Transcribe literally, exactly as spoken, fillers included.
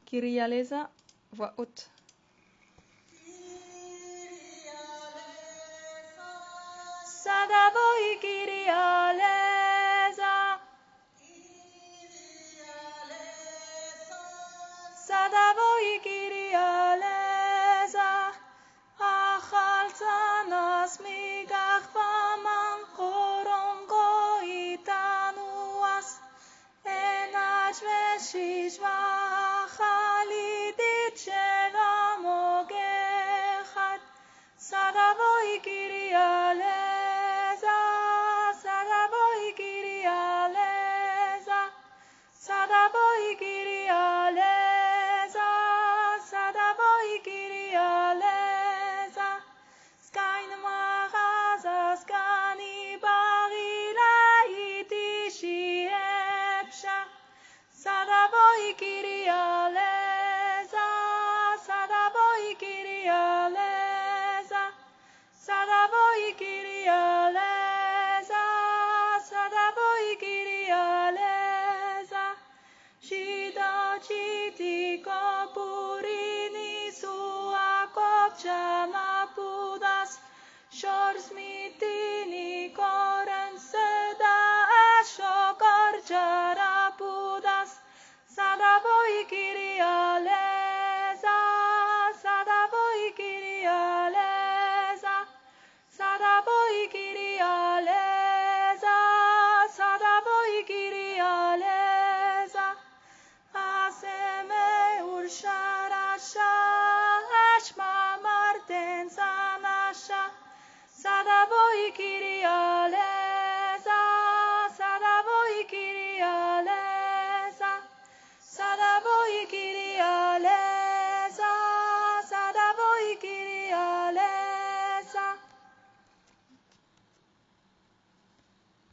Kyrialeza, voix haute. Sadavoi Kyrialeza, Sadavoi Kyrialeza, Achaltanas migach vaman korongo itanuas, enach veshish vachalidit shelamogechat, Sadavoi Kyrialeza, Sadavoi Kyrialeza, Sadavoi Kyrialeza, Sadavoi Kyrialeza, Skain Machaza, Skani Barila iti shiepsha, Sadavoi Kyrialeza, Sadavoi Kyrialeza, Sadavoi Kyrialeza, Sadavoi Kyrialeza, Shida chiti kopurini suakop chamapudas, Shors mitini koren seda ashokor jarapudas, Sadavoi Kyrialeza, Sadavoi Kyrialeza, Sadavoi Kyrialeza, Sadavoi Kyrialeza, Aseme ursharasha, Ashma marten sanasha, Sadavoi Kyrialeza.